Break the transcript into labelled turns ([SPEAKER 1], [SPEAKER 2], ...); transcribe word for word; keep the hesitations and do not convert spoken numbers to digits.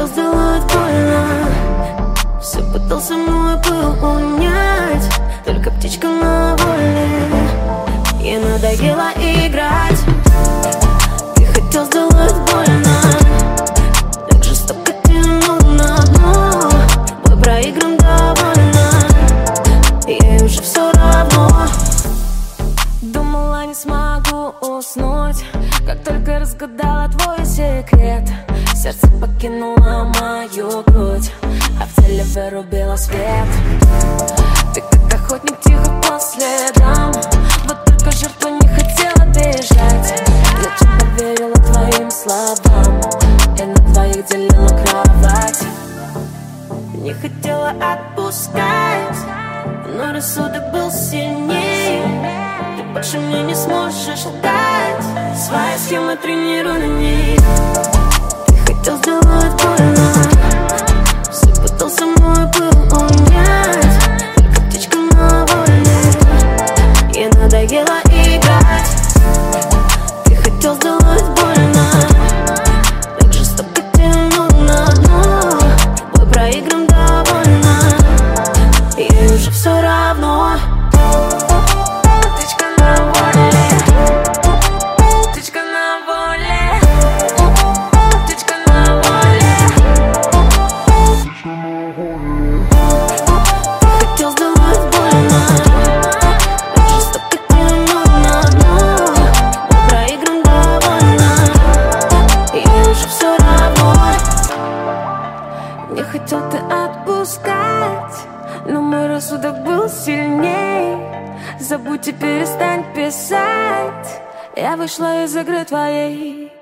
[SPEAKER 1] хотел сделать больно, все пытался мой пыл унять, только птичка на воле, ей надоело играть. Ты хотел сделать больно, так жестоко тянул на дно, бой проигран довольно, ей уже все равно. Думала, не смогу уснуть, как только разгадала твой секрет. Сердце покинуло мою грудь, а в теле вырубило свет. Ты как охотник тихо по следам, вот только жертва не хотела бежать. Зачем поверила твоим словам, я на твоих делила кровать. Не хотела отпускать, но рассудок был сильней. Ты больше мне не сможешь лгать, свои схемы тренируй на ней. Ты хотел сделать больно, все пытался мой пыл унять, только птичка на воле, ей надоело играть. Ты хотел сделать больно, так жестоко тянул на дно, бой проигран довольно, ей уже все равно. Не хотел ты отпускать, но мой рассудок был сильней. Забудь и перестань писать, я вышла из игры твоей.